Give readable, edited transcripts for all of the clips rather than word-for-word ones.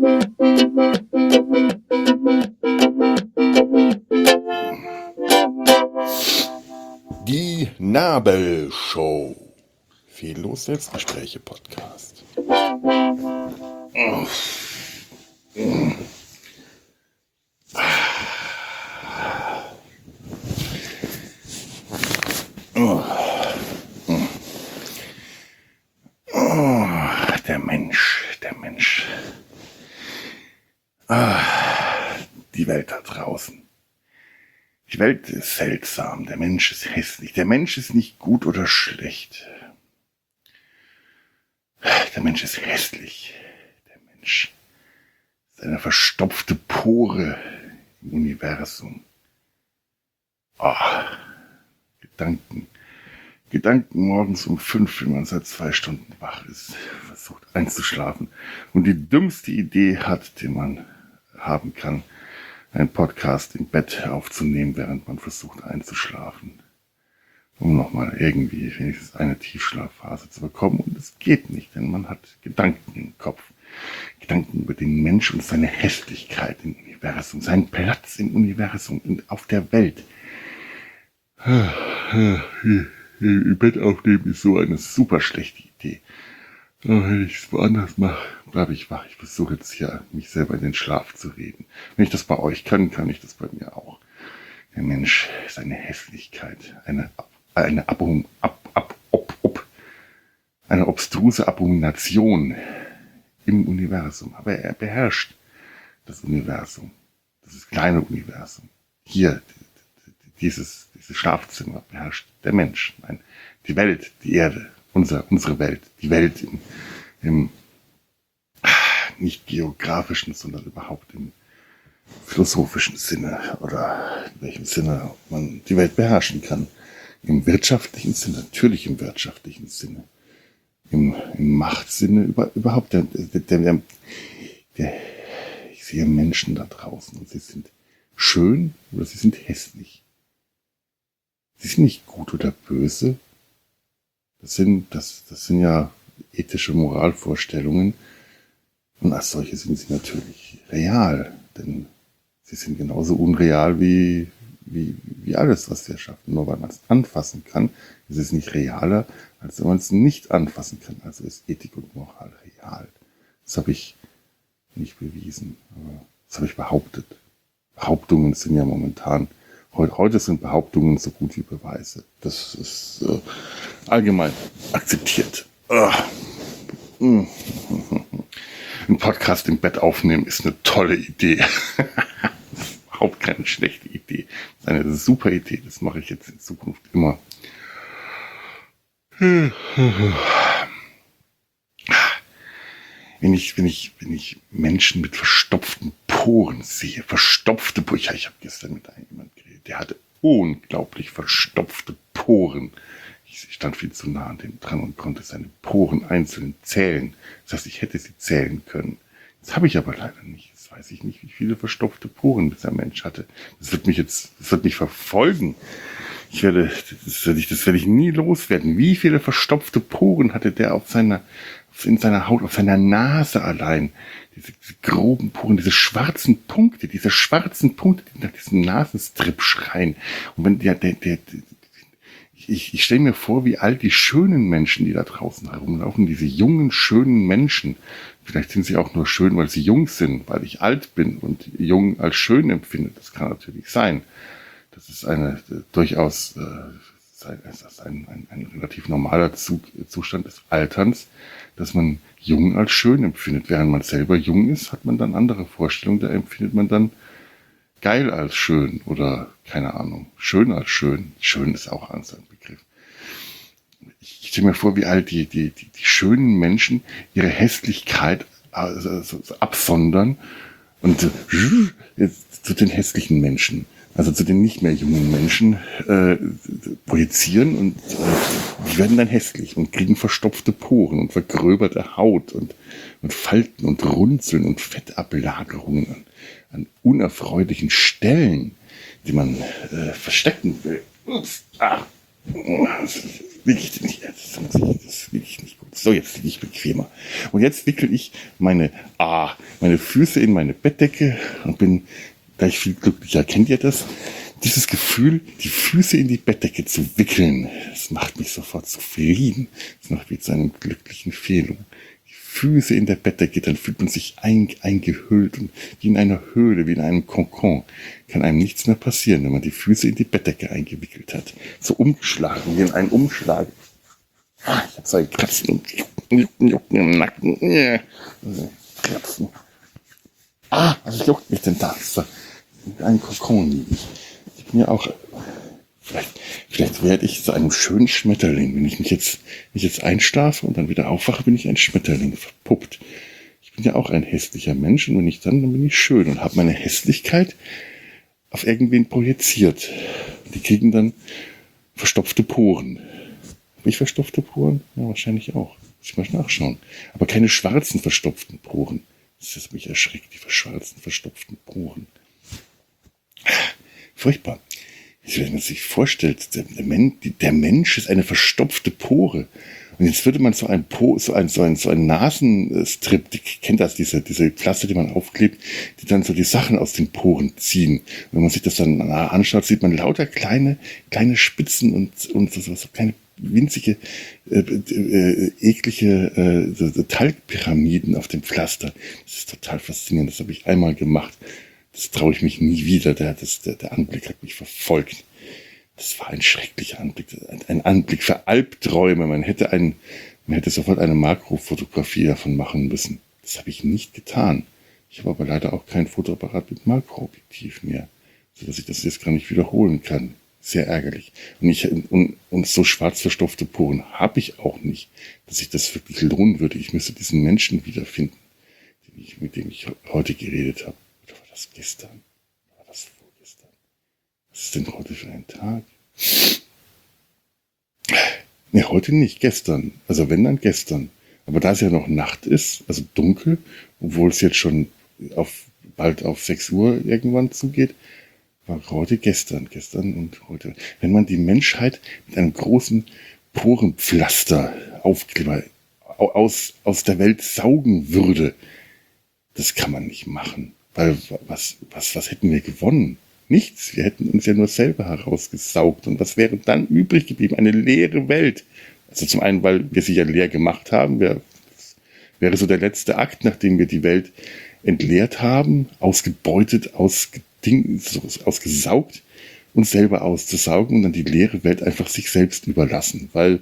Die Nabelshow. Fehllos Selbstgespräche Podcast. Der Mensch. Die Welt da draußen. Die Welt ist seltsam, der Mensch ist hässlich, der Mensch ist nicht gut oder schlecht. Der Mensch ist hässlich. Der Mensch ist eine verstopfte Pore im Universum. Gedanken morgens um 5, wenn man seit 2 Stunden wach ist, versucht einzuschlafen und die dümmste Idee hat, die man haben kann, einen Podcast im Bett aufzunehmen, während man versucht einzuschlafen. Um nochmal irgendwie wenigstens eine Tiefschlafphase zu bekommen. Und es geht nicht, denn man hat Gedanken im Kopf. Gedanken über den Mensch und seine Hässlichkeit im Universum, seinen Platz im Universum und auf der Welt. Im Bett aufnehmen ist so eine super schlechte Idee. Wenn ich es woanders mache, bleibe ich wach. Ich versuche jetzt hier, mich selber in den Schlaf zu reden. Wenn ich das bei euch kann, kann ich das bei mir auch. Der Mensch ist eine Hässlichkeit, eine obstruse Abomination im Universum. Aber er beherrscht das Universum, dieses kleine Universum. Hier, dieses Schlafzimmer beherrscht der Mensch. Nein, die Welt, die Erde, unsere Welt, die Welt im nicht geografischen, sondern überhaupt im philosophischen Sinne oder in welchem Sinne man die Welt beherrschen kann. Im wirtschaftlichen Sinne, natürlich im wirtschaftlichen Sinne, im Machtsinne, überhaupt ich sehe Menschen da draußen und sie sind schön oder sie sind hässlich. Sie sind nicht gut oder böse. Das sind ja ethische Moralvorstellungen. Und als solche sind sie natürlich real. Denn sie sind genauso unreal wie alles, was wir schaffen. Nur weil man es anfassen kann, ist es nicht realer, als wenn man es nicht anfassen kann. Also ist Ethik und Moral real. Das habe ich nicht bewiesen, aber das habe ich behauptet. Behauptungen sind ja momentan, heute sind Behauptungen so gut wie Beweise. Das ist allgemein akzeptiert. Ein Podcast im Bett aufnehmen ist eine tolle Idee. Das ist überhaupt keine schlechte Idee. Das ist eine super Idee. Das mache ich jetzt in Zukunft immer. Wenn ich Menschen mit verstopften Poren sehe, verstopfte Poren. Ich habe gestern mit jemandem geredet, der hatte unglaublich verstopfte Poren. Ich stand viel zu nah an dem dran und konnte seine Poren einzeln zählen. Das heißt, ich hätte sie zählen können. Das habe ich aber leider nicht. Jetzt weiß ich nicht, wie viele verstopfte Poren dieser Mensch hatte. Das wird mich verfolgen. Das werde ich nie loswerden. Wie viele verstopfte Poren hatte der in seiner Haut, auf seiner Nase allein? Diese groben Poren, diese schwarzen Punkte, die nach diesem Nasenstrip schreien. Und wenn ich stelle mir vor, wie all die schönen Menschen, die da draußen herumlaufen, diese jungen, schönen Menschen, vielleicht sind sie auch nur schön, weil sie jung sind, weil ich alt bin und jung als schön empfinde. Das kann natürlich sein. Das ist durchaus ein relativ normaler Zustand des Alterns, dass man jung als schön empfindet. Während man selber jung ist, hat man dann andere Vorstellungen, da empfindet man dann geil als schön oder, keine Ahnung, schön als schön. Schön ist auch ein Begriff. Ich stelle mir vor, wie all die schönen Menschen ihre Hässlichkeit absondern und zu den hässlichen Menschen, also zu den nicht mehr jungen Menschen projizieren und die werden dann hässlich und kriegen verstopfte Poren und vergröberte Haut und Falten und Runzeln und Fettablagerungen an unerfreulichen Stellen, die man verstecken will. Das will ich nicht. Das will ich nicht gut. So, jetzt liege ich bequemer. Und jetzt wickel ich meine meine Füße in meine Bettdecke und bin gleich viel glücklicher. Kennt ihr das? Dieses Gefühl, die Füße in die Bettdecke zu wickeln, das macht mich sofort zufrieden. Das macht mich zu einem glücklichen Fehlung. Die Füße in der Bettdecke, dann fühlt man sich eingehüllt und wie in einer Höhle, wie in einem Kokon. Kann einem nichts mehr passieren, wenn man die Füße in die Bettdecke eingewickelt hat. So umgeschlagen, wie in einem Umschlag. Ich habe so ein Kratzen und Jucken im Nacken. Kratzen. Was juckt mich denn da? So, in einem Kokon liegen. Ich bin ja auch, vielleicht werde ich zu einem schönen Schmetterling. Wenn ich jetzt einschlafe und dann wieder aufwache, bin ich ein Schmetterling, verpuppt. Ich bin ja auch ein hässlicher Mensch und wenn ich dann bin ich schön und habe meine Hässlichkeit auf irgendwen projiziert. Die kriegen dann verstopfte Poren. Habe ich verstopfte Poren? Ja, wahrscheinlich auch. Muss ich mal nachschauen. Aber keine schwarzen verstopften Poren. Das ist mich erschreckt, die schwarzen verstopften Poren. Furchtbar. Wenn man sich vorstellt, der Mensch ist eine verstopfte Pore. Und jetzt würde man so einen Nasenstrip, kennt das, diese Pflaster, die man aufklebt, die dann so die Sachen aus den Poren ziehen. Und wenn man sich das dann anschaut, sieht man lauter kleine Spitzen und so kleine winzige, eklige Talgpyramiden auf dem Pflaster. Das ist total faszinierend. Das habe ich einmal gemacht. Das traue ich mich nie wieder. Der Anblick hat mich verfolgt. Das war ein schrecklicher Anblick. Ein Anblick für Albträume. Man hätte sofort eine Makrofotografie davon machen müssen. Das habe ich nicht getan. Ich habe aber leider auch kein Fotoapparat mit Makroobjektiv mehr, sodass ich das jetzt gar nicht wiederholen kann. Sehr ärgerlich. Und so schwarz verstopfte Poren habe ich auch nicht, dass sich das wirklich lohnen würde. Ich müsste diesen Menschen wiederfinden, mit dem ich heute geredet habe. Oder war das gestern? War das vorgestern? Was ist denn heute für ein Tag? Ne, heute nicht, gestern. Also wenn, dann gestern. Aber da es ja noch Nacht ist, also dunkel, obwohl es jetzt schon bald auf 6 Uhr irgendwann zugeht, war heute gestern und heute. Wenn man die Menschheit mit einem großen Porenpflaster Aufkleber aus der Welt saugen würde, das kann man nicht machen. Weil was hätten wir gewonnen? Nichts. Wir hätten uns ja nur selber herausgesaugt. Und was wäre dann übrig geblieben? Eine leere Welt. Also zum einen, weil wir sie ja leer gemacht haben. Wäre so der letzte Akt, nachdem wir die Welt entleert haben, ausgebeutet, ausgesaugt, uns selber auszusaugen und dann die leere Welt einfach sich selbst überlassen. Weil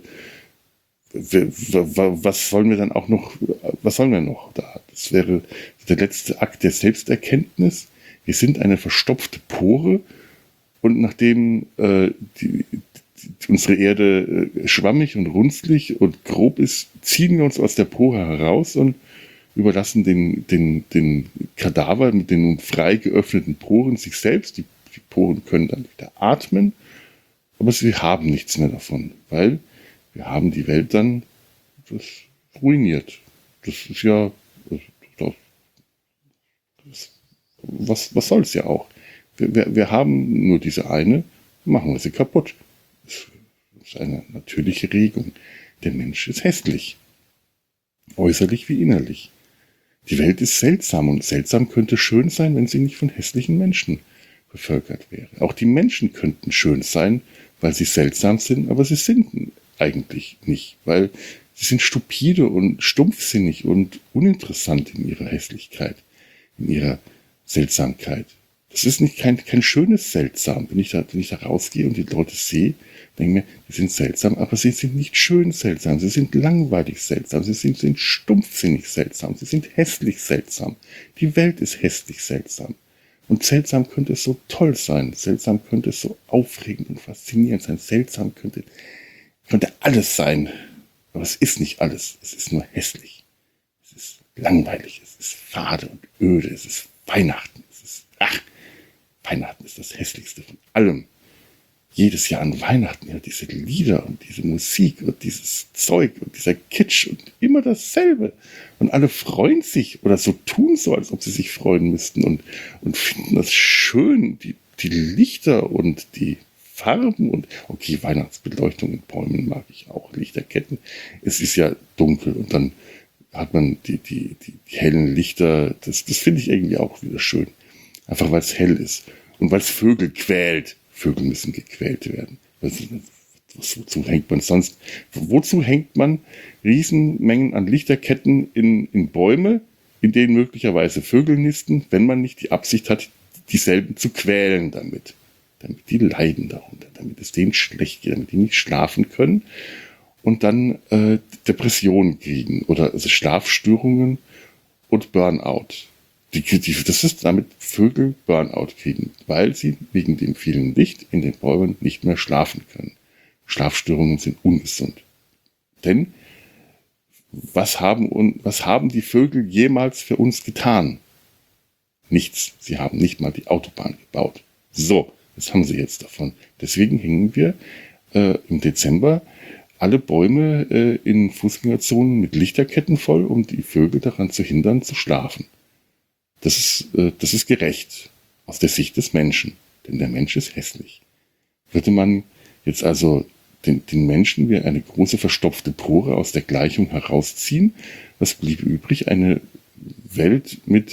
was sollen wir noch da? Das wäre der letzte Akt der Selbsterkenntnis. Wir sind eine verstopfte Pore und nachdem unsere Erde schwammig und runzlig und grob ist, ziehen wir uns aus der Pore heraus und überlassen den Kadaver mit den nun frei geöffneten Poren sich selbst. Die Poren können dann wieder atmen, aber sie haben nichts mehr davon, weil wir haben die Welt dann ruiniert. Das ist ja, was soll's ja auch. Wir haben nur diese eine, machen wir sie kaputt. Das ist eine natürliche Regung. Der Mensch ist hässlich. Äußerlich wie innerlich. Die Welt ist seltsam und seltsam könnte schön sein, wenn sie nicht von hässlichen Menschen bevölkert wäre. Auch die Menschen könnten schön sein, weil sie seltsam sind, aber sie sind eigentlich nicht, weil sie sind stupide und stumpfsinnig und uninteressant in ihrer Hässlichkeit, in ihrer Seltsamkeit. Das ist nicht kein schönes Seltsam. Wenn ich da rausgehe und die Leute sehe, denke mir, die sind seltsam, aber sie sind nicht schön seltsam. Sie sind langweilig seltsam. Sie sind stumpfsinnig seltsam. Sie sind hässlich seltsam. Die Welt ist hässlich seltsam. Und seltsam könnte es so toll sein. Seltsam könnte es so aufregend und faszinierend sein. Seltsam könnte alles sein. Aber es ist nicht alles. Es ist nur hässlich. Es ist langweilig. Es ist fade und öde. Es ist Weihnachten. Weihnachten ist das hässlichste von allem. Jedes Jahr an Weihnachten ja diese Lieder und diese Musik und dieses Zeug und dieser Kitsch und immer dasselbe. Und alle freuen sich oder so tun so, als ob sie sich freuen müssten und finden das schön, die Lichter und die Farben und okay, Weihnachtsbeleuchtung in Bäumen mag ich auch, Lichterketten. Es ist ja dunkel und dann hat man die hellen Lichter. Das finde ich irgendwie auch wieder schön. Einfach weil es hell ist. Und weil es Vögel quält. Vögel müssen gequält werden. Wozu hängt man sonst? Wozu hängt man Riesenmengen an Lichterketten in Bäume, in denen möglicherweise Vögel nisten, wenn man nicht die Absicht hat, dieselben zu quälen damit? Damit die leiden darunter, damit es denen schlecht geht, damit die nicht schlafen können und dann Depressionen kriegen oder also Schlafstörungen und Burnout. Das ist damit Vögel Burnout kriegen, weil sie wegen dem vielen Licht in den Bäumen nicht mehr schlafen können. Schlafstörungen sind ungesund. Denn was haben die Vögel jemals für uns getan? Nichts. Sie haben nicht mal die Autobahn gebaut. So, das haben sie jetzt davon. Deswegen hängen wir im Dezember alle Bäume in Fußgängerzonen mit Lichterketten voll, um die Vögel daran zu hindern, zu schlafen. Das ist gerecht aus der Sicht des Menschen, denn der Mensch ist hässlich. Würde man jetzt also den Menschen wie eine große verstopfte Pore aus der Gleichung herausziehen, was bliebe übrig? Eine Welt mit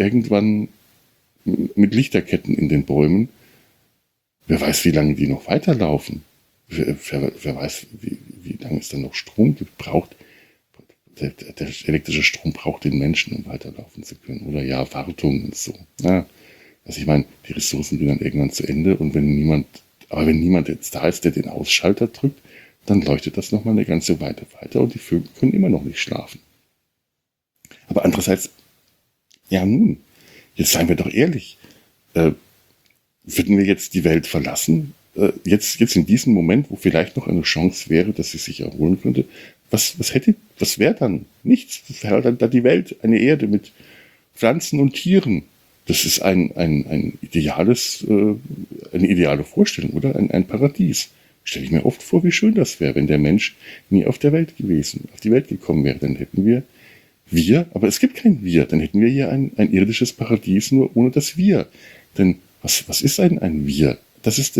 Lichterketten in den Bäumen. Wer weiß, wie lange die noch weiterlaufen? Wer weiß, wie lange es dann noch Strom gibt, braucht. Der elektrische Strom braucht den Menschen, um weiterlaufen zu können. Oder ja, Wartung und so. Ja, also ich meine, die Ressourcen gehen dann irgendwann zu Ende und wenn niemand jetzt da ist, der den Ausschalter drückt, dann leuchtet das nochmal eine ganze Weile weiter und die Vögel können immer noch nicht schlafen. Aber andererseits, ja nun, jetzt seien wir doch ehrlich, würden wir jetzt die Welt verlassen, jetzt in diesem Moment, wo vielleicht noch eine Chance wäre, dass sie sich erholen könnte, was wäre dann? Nichts. Das wäre dann da die Welt, eine Erde mit Pflanzen und Tieren. Das ist eine ideale Vorstellung, oder? Ein Paradies. Stelle ich mir oft vor, wie schön das wäre, wenn der Mensch nie auf die Welt gekommen wäre. Dann hätten wir, aber es gibt kein Wir, dann hätten wir hier ein irdisches Paradies, nur ohne das Wir. Denn was ist ein Wir? Das ist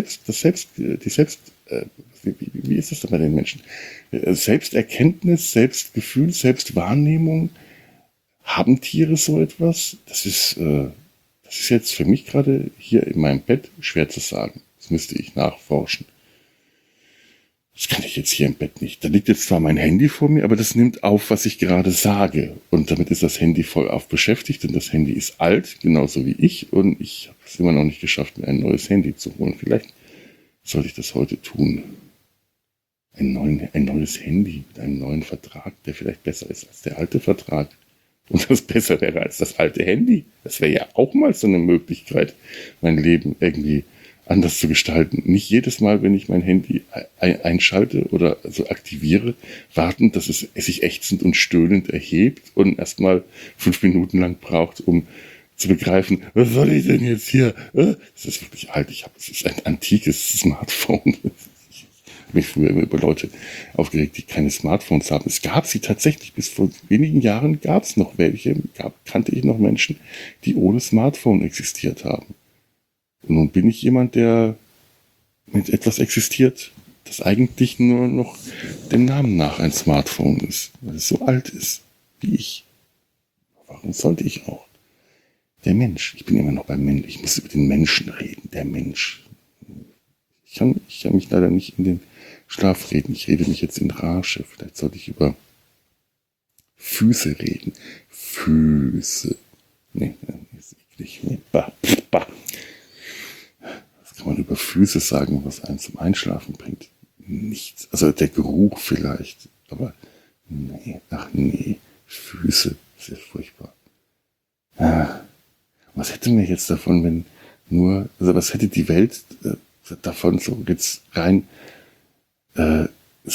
wie ist das denn bei den Menschen? Selbsterkenntnis, Selbstgefühl, Selbstwahrnehmung. Haben Tiere so etwas? Das ist jetzt für mich gerade hier in meinem Bett schwer zu sagen. Das müsste ich nachforschen. Das kann ich jetzt hier im Bett nicht. Da liegt jetzt zwar mein Handy vor mir, aber das nimmt auf, was ich gerade sage. Und damit ist das Handy voll auf beschäftigt, denn das Handy ist alt, genauso wie ich. Und ich habe es immer noch nicht geschafft, mir ein neues Handy zu holen. Vielleicht sollte ich das heute tun. Ein neues Handy mit einem neuen Vertrag, der vielleicht besser ist als der alte Vertrag. Und das besser wäre als das alte Handy. Das wäre ja auch mal so eine Möglichkeit, mein Leben irgendwie anders zu gestalten. Nicht jedes Mal, wenn ich mein Handy einschalte oder also aktiviere, warten, dass es sich ächzend und stöhnend erhebt und erstmal 5 Minuten lang braucht, um zu begreifen, was soll ich denn jetzt hier? Das ist wirklich alt. Es ist ein antikes Smartphone. Ich habe mich früher immer über Leute aufgeregt, die keine Smartphones haben. Es gab sie tatsächlich. Bis vor wenigen Jahren gab es noch welche. Kannte ich noch Menschen, die ohne Smartphone existiert haben. Und nun bin ich jemand, der mit etwas existiert, das eigentlich nur noch dem Namen nach ein Smartphone ist, weil es so alt ist wie ich. Warum sollte ich auch? Der Mensch. Ich bin immer noch beim Mensch. Ich muss über den Menschen reden. Der Mensch. Ich kann mich leider nicht in den Schlaf reden. Ich rede mich jetzt in Rage. Vielleicht sollte ich über Füße reden. Füße. Nee, ist eklig. Nee. Bah. Was kann man über Füße sagen, was einen zum Einschlafen bringt? Nichts. Also der Geruch vielleicht. Aber nee. Füße. Sehr furchtbar. Was hätte mir jetzt davon, was hätte die Welt davon so jetzt rein, wenn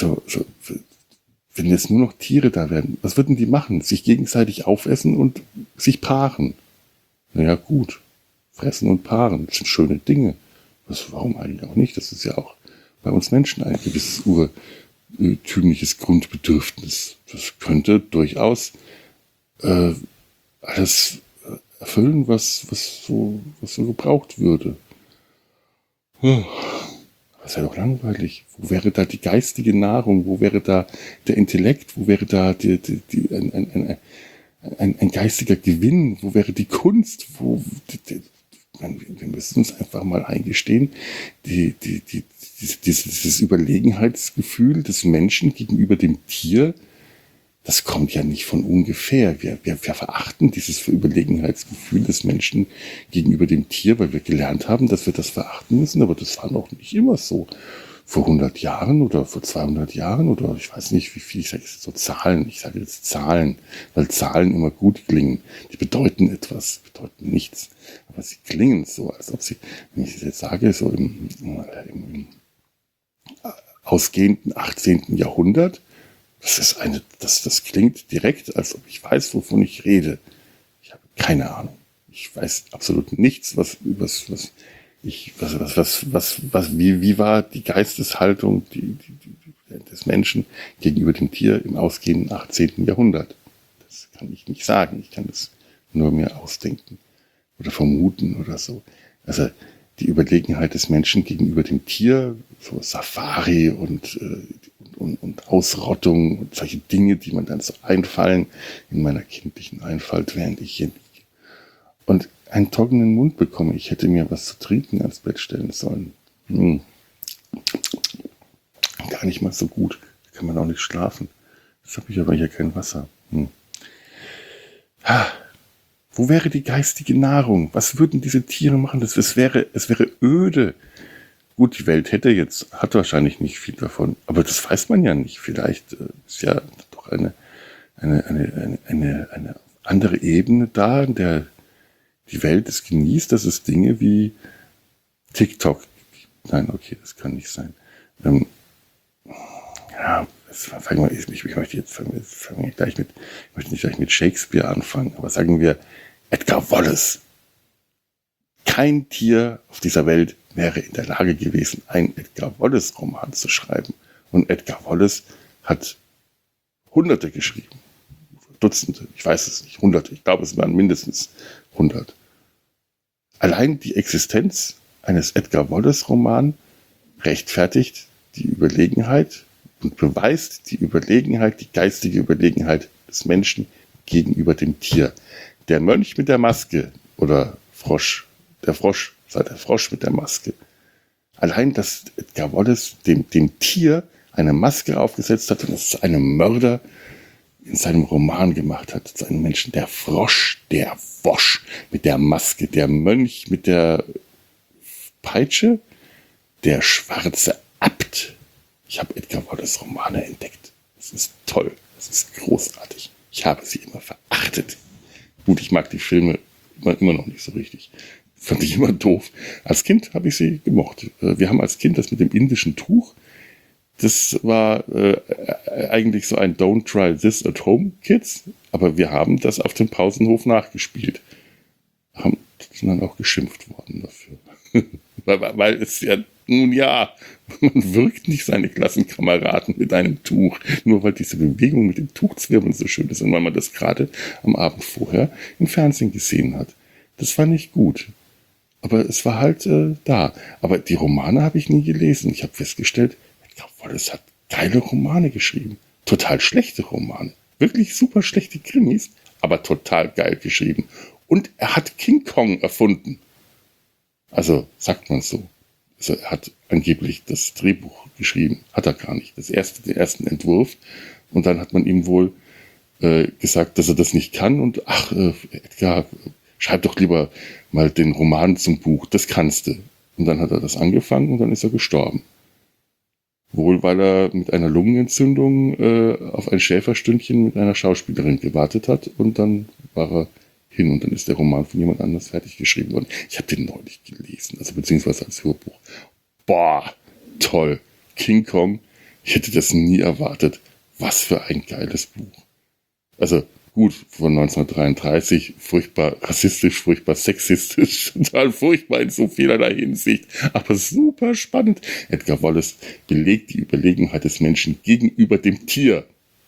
jetzt nur noch Tiere da wären, was würden die machen? Sich gegenseitig aufessen und sich paaren? Naja, gut. Fressen und paaren, das sind schöne Dinge. Warum eigentlich auch nicht? Das ist ja auch bei uns Menschen ein gewisses urtümliches Grundbedürfnis. Das könnte durchaus alles erfüllen, was so gebraucht würde. Das wäre doch langweilig. Wo wäre da die geistige Nahrung? Wo wäre da der Intellekt? Wo wäre da ein geistiger Gewinn? Wo wäre die Kunst? Wir müssen uns einfach mal eingestehen, dieses Überlegenheitsgefühl des Menschen gegenüber dem Tier, das kommt ja nicht von ungefähr. Wir verachten dieses Überlegenheitsgefühl des Menschen gegenüber dem Tier, weil wir gelernt haben, dass wir das verachten müssen. Aber das war noch nicht immer so. Vor 100 Jahren oder vor 200 Jahren oder ich weiß nicht, wie viel, ich sage jetzt so Zahlen. Ich sage jetzt Zahlen, weil Zahlen immer gut klingen. Die bedeuten etwas, bedeuten nichts. Aber sie klingen so, als ob sie, wenn ich das jetzt sage, so im ausgehenden 18. Jahrhundert, das klingt direkt, als ob ich weiß, wovon ich rede. Ich habe keine Ahnung. Ich weiß absolut nichts, wie war die Geisteshaltung des Menschen gegenüber dem Tier im ausgehenden 18. Jahrhundert. Das kann ich nicht sagen. Ich kann das nur mir ausdenken oder vermuten oder so. Also die Überlegenheit des Menschen gegenüber dem Tier, so Safari und Ausrottung und solche Dinge, die man dann so einfallen in meiner kindlichen Einfalt, während ich hier liege. Und einen trockenen Mund bekomme. Ich hätte mir was zu trinken ans Bett stellen sollen. Gar nicht mal so gut. Da kann man auch nicht schlafen. Jetzt habe ich aber hier kein Wasser. Wo wäre die geistige Nahrung? Was würden diese Tiere machen? Es wäre öde. Gut, die Welt hat wahrscheinlich nicht viel davon, aber das weiß man ja nicht. Vielleicht ist ja doch eine andere Ebene da, in der die Welt es genießt, dass es Dinge wie TikTok gibt. Nein, okay, das kann nicht sein. Ich möchte nicht gleich mit Shakespeare anfangen, aber sagen wir Edgar Wallace. Kein Tier auf dieser Welt wäre in der Lage gewesen, einen Edgar Wallace-Roman zu schreiben. Und Edgar Wallace hat Hunderte geschrieben. Dutzende, ich weiß es nicht, Hunderte. Ich glaube, es waren mindestens 100. Allein die Existenz eines Edgar Wallace-Romans rechtfertigt die Überlegenheit und beweist die Überlegenheit, die geistige Überlegenheit des Menschen gegenüber dem Tier. Der Mönch mit der Maske oder der Frosch mit der Maske. Allein, dass Edgar Wallace dem Tier eine Maske aufgesetzt hat und es zu einem Mörder in seinem Roman gemacht hat, zu einem Menschen, der Frosch, der Wosch mit der Maske, der Mönch mit der Peitsche, der schwarze Abt. Ich habe Edgar Wallace Romane entdeckt. Das ist toll, das ist großartig. Ich habe sie immer verachtet. Gut, ich mag die Filme immer noch nicht so richtig. Fand ich immer doof. Als Kind habe ich sie gemocht. Wir haben als Kind das mit dem indischen Tuch. Das war eigentlich so ein Don't Try This at Home, Kids. Aber wir haben das auf dem Pausenhof nachgespielt. Sind dann auch geschimpft worden dafür. weil es ja, nun ja, man wirkt nicht seine Klassenkameraden mit einem Tuch. Nur weil diese Bewegung mit dem Tuchzwirbeln so schön ist und weil man das gerade am Abend vorher im Fernsehen gesehen hat. Das war nicht gut. Aber es war halt da. Aber die Romane habe ich nie gelesen. Ich habe festgestellt, Edgar Wallace hat geile Romane geschrieben. Total schlechte Romane. Wirklich super schlechte Krimis, aber total geil geschrieben. Und er hat King Kong erfunden. Also sagt man so. Also er hat angeblich das Drehbuch geschrieben. Hat er gar nicht. Den ersten Entwurf. Und dann hat man ihm wohl gesagt, dass er das nicht kann. Und Edgar, schreib doch lieber mal den Roman zum Buch, das kannst du. Und dann hat er das angefangen und dann ist er gestorben. Wohl, weil er mit einer Lungenentzündung auf ein Schäferstündchen mit einer Schauspielerin gewartet hat und dann war er hin und dann ist der Roman von jemand anders fertig geschrieben worden. Ich habe den neulich gelesen, also beziehungsweise als Hörbuch. Boah, toll. King Kong, ich hätte das nie erwartet. Was für ein geiles Buch. Also gut, von 1933, furchtbar rassistisch, furchtbar sexistisch, total furchtbar in so vielerlei Hinsicht, aber super spannend. Edgar Wallace belegt die Überlegenheit des Menschen gegenüber dem Tier.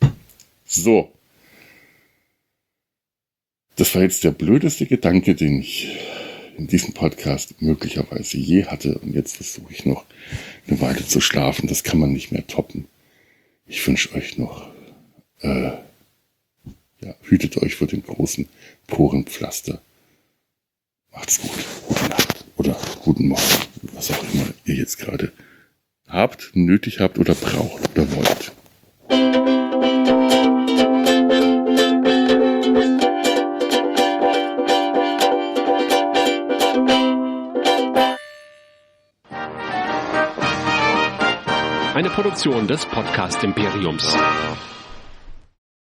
So. Das war jetzt der blödeste Gedanke, den ich in diesem Podcast möglicherweise je hatte. Und jetzt versuche ich noch eine Weile zu schlafen. Das kann man nicht mehr toppen. Ich wünsche euch noch, hütet euch vor dem großen Porenpflaster. Macht's gut. Gute Nacht oder guten Morgen. Was auch immer ihr jetzt gerade habt, nötig habt oder braucht oder wollt. Eine Produktion des Podcast Imperiums.